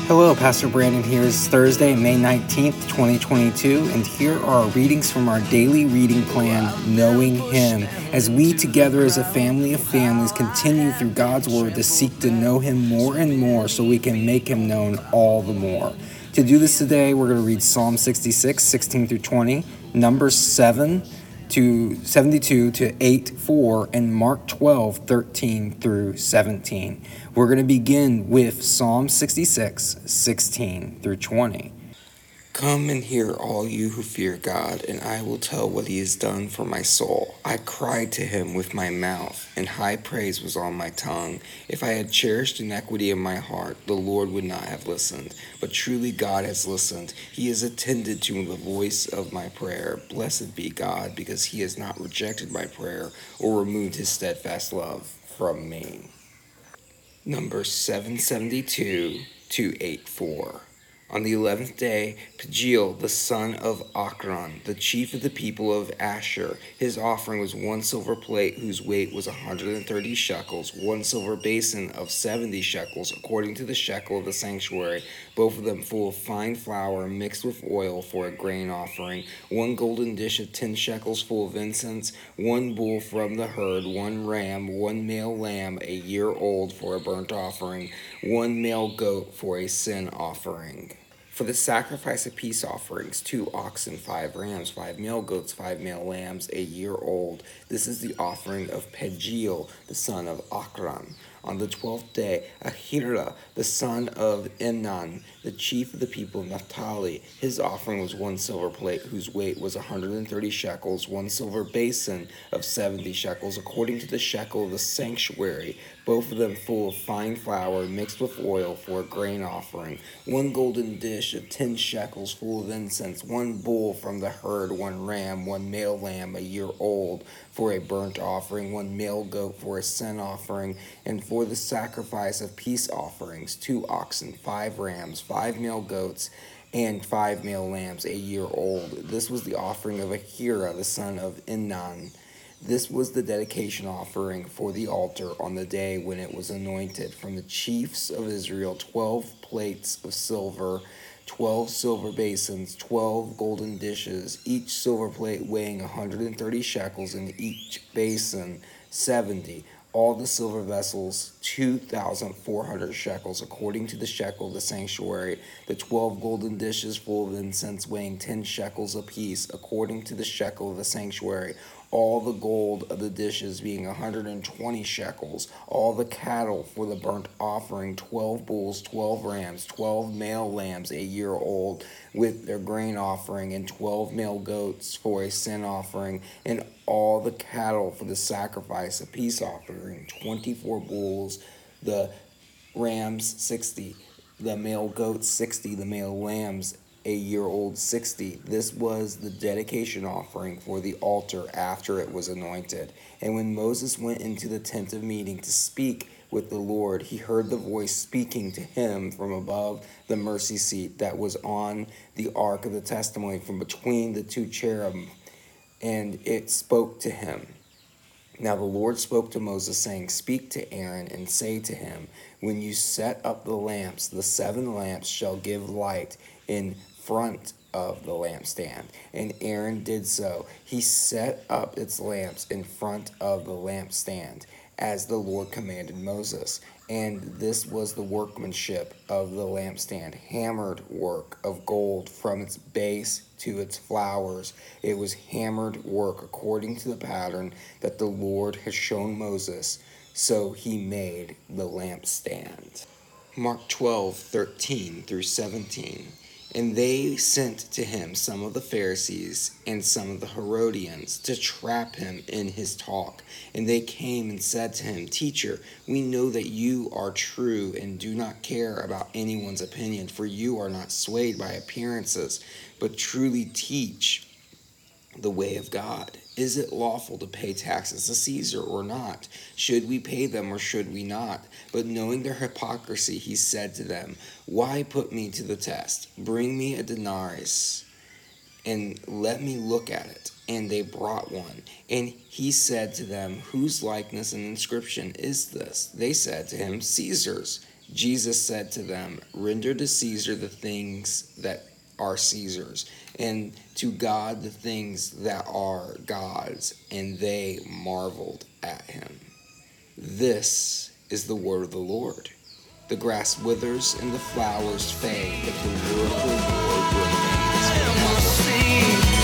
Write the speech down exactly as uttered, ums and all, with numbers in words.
Hello, Pastor Brandon here. It's Thursday, May nineteenth, twenty twenty-two, and here are our readings from our daily reading plan, Knowing Him, as we together as a family of families continue through God's Word to seek to know Him more and more so we can make Him known all the more. To do this today, we're going to read Psalm sixty-six, sixteen through twenty, Numbers seven to seventy-two to eight four, and Mark twelve, thirteen through seventeen. We're going to begin with Psalm sixty-six, sixteen through twenty. Come and hear, all you who fear God, and I will tell what he has done for my soul. I cried to him with my mouth, and high praise was on my tongue. If I had cherished iniquity in my heart, the Lord would not have listened. But truly God has listened. He has attended to the voice of my prayer. Blessed be God, because he has not rejected my prayer or removed his steadfast love from me. Numbers seven seventy-two to eight four. On the eleventh day, Pagiel, the son of Ochran, the chief of the people of Asher, his offering was one silver plate whose weight was one hundred thirty shekels, one silver basin of seventy shekels, according to the shekel of the sanctuary, both of them full of fine flour mixed with oil for a grain offering, one golden dish of ten shekels full of incense, one bull from the herd, one ram, one male lamb a year old for a burnt offering, one male goat for a sin offering. For the sacrifice of peace offerings, two oxen, five rams, five male goats, five male lambs, a year old. This is the offering of Pagiel, the son of Ochran. On the twelfth day, Ahira, the son of Imnan, the chief of the people of Naphtali, his offering was one silver plate whose weight was one hundred thirty shekels, one silver basin of seventy shekels, according to the shekel of the sanctuary, both of them full of fine flour mixed with oil for a grain offering, one golden dish of ten shekels full of incense, one bull from the herd, one ram, one male lamb a year old for a burnt offering, one male goat for a sin offering, and for the sacrifice of peace offerings, two oxen, five rams, five male goats, and five male lambs a year old. This was the offering of Ahira, the son of Imnan. This was the dedication offering for the altar on the day when it was anointed. From the chiefs of Israel, twelve plates of silver, twelve silver basins, twelve golden dishes, each silver plate weighing one hundred thirty shekels, and each basin seventy. All the silver vessels, two thousand four hundred shekels, according to the shekel of the sanctuary. The twelve golden dishes full of incense, weighing ten shekels apiece, according to the shekel of the sanctuary. All the gold of the dishes being one hundred twenty shekels. All the cattle for the burnt offering, twelve bulls, twelve rams, twelve male lambs a year old, with their grain offering, and twelve male goats for a sin offering, and all the cattle for the sacrifice of peace offering, twenty-four bulls, the rams sixty, the male goats sixty, the male lambs a year old sixty. This was the dedication offering for the altar after it was anointed. And when Moses went into the tent of meeting to speak with the Lord, he heard the voice speaking to him from above the mercy seat that was on the ark of the testimony, from between the two cherubim, and it spoke to him. Now the Lord spoke to Moses, saying, Speak to Aaron and say to him, When you set up the lamps, the seven lamps shall give light in front of the lampstand. And Aaron did so. He set up its lamps in front of the lampstand, as the Lord commanded Moses. And this was the workmanship of the lampstand, hammered work of gold from its base to its flowers. It was hammered work according to the pattern that the Lord had shown Moses. So he made the lampstand. Mark twelve, thirteen through seventeen. And they sent to him some of the Pharisees and some of the Herodians to trap him in his talk. And they came and said to him, Teacher, we know that you are true and do not care about anyone's opinion, for you are not swayed by appearances, but truly teach the way of God. Is it lawful to pay taxes to Caesar or not? Should we pay them or should we not? But knowing their hypocrisy, he said to them, Why put me to the test? Bring me a denarius and let me look at it. And they brought one. And he said to them, Whose likeness and inscription is this? They said to him, Caesar's. Jesus said to them, "Render to Caesar the things that are Caesar's, and to God the things that are God's." And they marveled at him. This is the word of the Lord. The grass withers and the flowers fade, but the word of the Lord remains forever.